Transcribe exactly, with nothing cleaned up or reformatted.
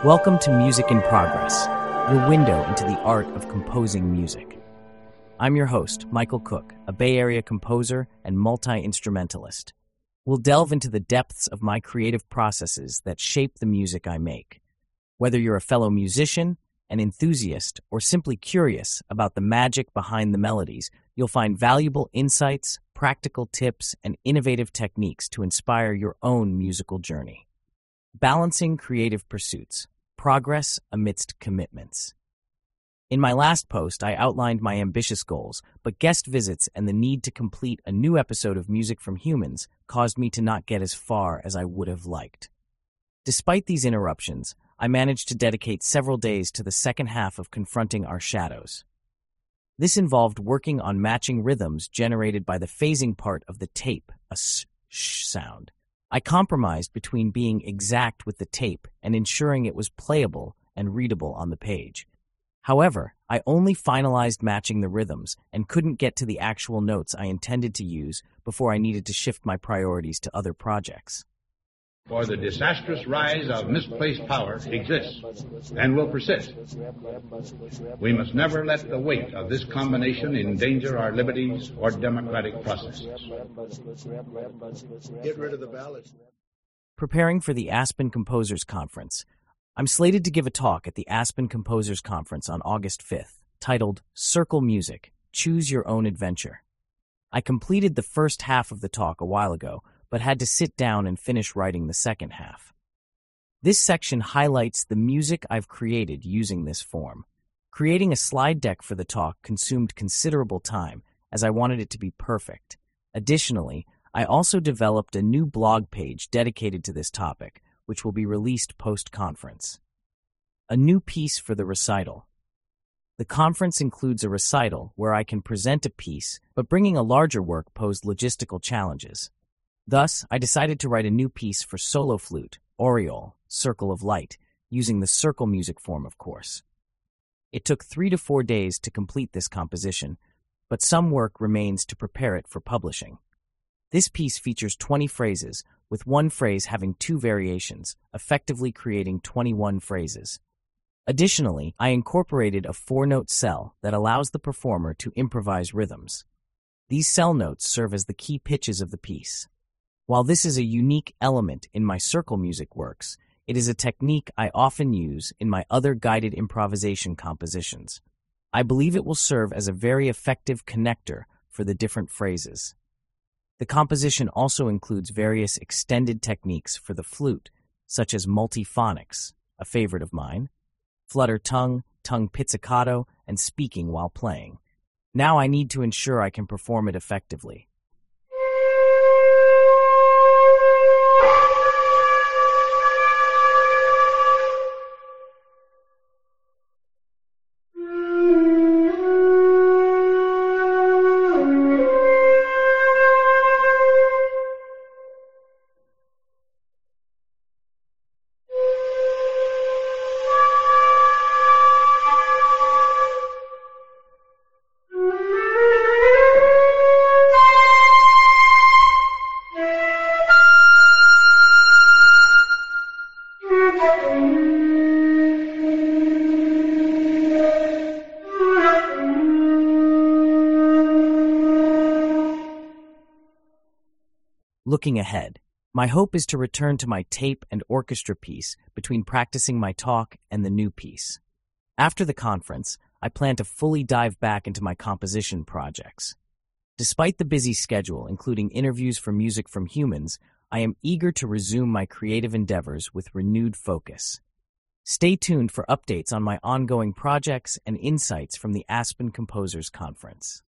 Welcome to Music in Progress, your window into the art of composing music. I'm your host, Michael Cook, a Bay Area composer and multi-instrumentalist. We'll delve into the depths of my creative processes that shape the music I make. Whether you're a fellow musician, an enthusiast, or simply curious about the magic behind the melodies, you'll find valuable insights, practical tips, and innovative techniques to inspire your own musical journey. Balancing creative pursuits. Progress amidst commitments. In my last post, I outlined my ambitious goals, but guest visits and the need to complete a new episode of Music from Humans caused me to not get as far as I would have liked. Despite these interruptions, I managed to dedicate several days to the second half of Confronting Our Shadows. This involved working on matching rhythms generated by the phasing part of the tape, a sh sound. I compromised between being exact with the tape and ensuring it was playable and readable on the page. However, I only finalized matching the rhythms and couldn't get to the actual notes I intended to use before I needed to shift my priorities to other projects. For the disastrous rise of misplaced power exists and will persist. We must never let the weight of this combination endanger our liberties or democratic processes. Get rid of the ballots. Preparing for the Aspen Composers Conference, I'm slated to give a talk at the Aspen Composers Conference on August fifth, titled Circle Music, Choose Your Own Adventure. I completed the first half of the talk a while ago, but had to sit down and finish writing the second half. This section highlights the music I've created using this form. Creating a slide deck for the talk consumed considerable time, as I wanted it to be perfect. Additionally, I also developed a new blog page dedicated to this topic, which will be released post-conference. A new piece for the recital. The conference includes a recital where I can present a piece, but bringing a larger work posed logistical challenges. Thus, I decided to write a new piece for solo flute, Aureole, Circle of Light, using the circle music form, of course. It took three to four days to complete this composition, but some work remains to prepare it for publishing. This piece features twenty phrases, with one phrase having two variations, effectively creating twenty-one phrases. Additionally, I incorporated a four-note cell that allows the performer to improvise rhythms. These cell notes serve as the key pitches of the piece. While this is a unique element in my circle music works, it is a technique I often use in my other guided improvisation compositions. I believe it will serve as a very effective connector for the different phrases. The composition also includes various extended techniques for the flute, such as multiphonics, a favorite of mine, flutter tongue, tongue pizzicato, and speaking while playing. Now I need to ensure I can perform it effectively. Looking ahead, my hope is to return to my tape and orchestra piece between practicing my talk and the new piece. After the conference, I plan to fully dive back into my composition projects. Despite the busy schedule, including interviews for Music from Humans, I am eager to resume my creative endeavors with renewed focus. Stay tuned for updates on my ongoing projects and insights from the Aspen Composers Conference.